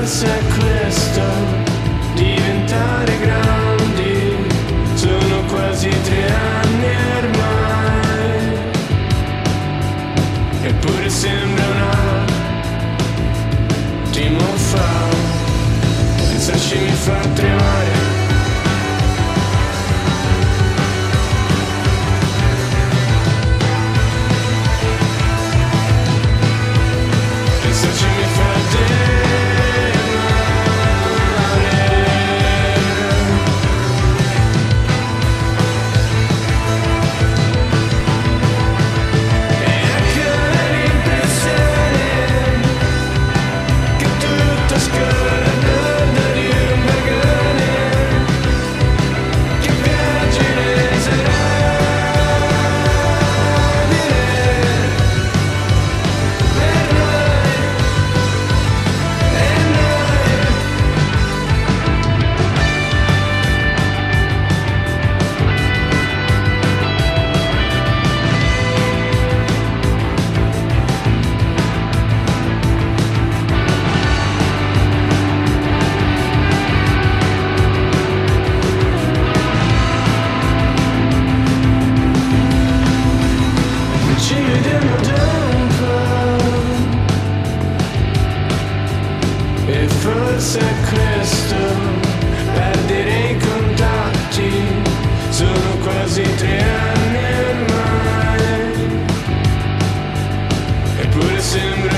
forse è questo, diventare grandi, sono quasi 3 anni ormai, eppure sembra un attimo fa, pensarci mi fa tremare. Pensarci mi fa forse è questo, perdere i contatti, sono quasi 3 anni ormai, eppure sembra